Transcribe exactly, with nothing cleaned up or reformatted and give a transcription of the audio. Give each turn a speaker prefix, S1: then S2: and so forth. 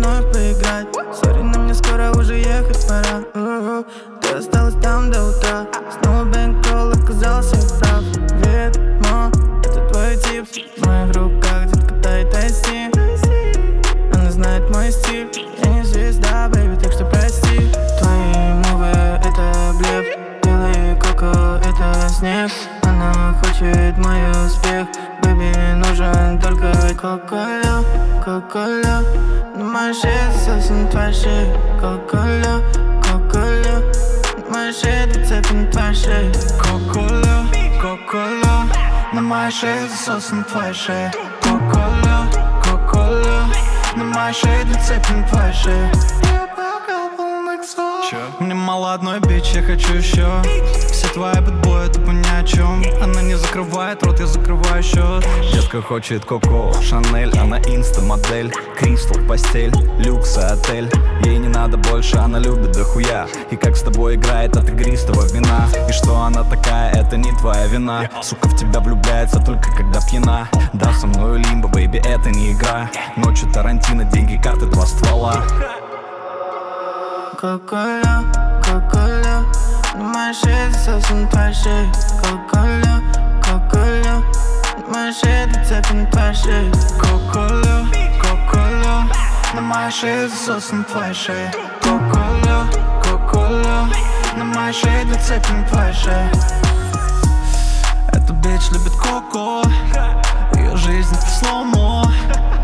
S1: вновь поиграть. Сори, но мне скоро уже ехать пора. У-у-у. Ты осталась там до утра. Снова бэнкролл, оказался прав. Ведьма, это твой тип. В моих руках, детка, дай тайси. Она знает мой стиль. Я не звезда, бэйби, так что прости. Твои мувы, это блеф. Белый коко, это снег. Она хочет мой успех. Бэйби, нужен только кока-кола, кока-кола. На моей шее засосана твоя шея. Кока-кола, кока-кола. На моей шее две цепи на твоей шее.
S2: Кока-кола, кока-кола. На моей шее засосана твоя шея. Кока-кола, кока-кола. На моей шее две цепи на твоей шее. Мне мало одной бич, я хочу еще. Все твои бэтбои тупо ни о чем. Она не закрывает рот, я закрываю счет. Детка хочет Коко, Шанель, она инста-модель. Кристал, постель, люкс, отель. Ей не надо больше, она любит дохуя. И как с тобой играет от игристого вина. И что она такая, это не твоя вина. Сука в тебя влюбляется только когда пьяна. Да, со мною лимбо, бэйби, это не игра. Ночью Тарантино, деньги, карты, два ствола.
S1: Кока-кола, кока-кола. На моей шее засосана твоя шея. Кока-кола, кока-кола. На моей шее две цепи на твоей шее.
S2: Кока-кола, кока-кола. На моей шее засосана твоя шея. Кока-кола, кока-кола. На моей шее две цепи на твоей шее. Эта бич любит коко. Ее жизнь это слоумо.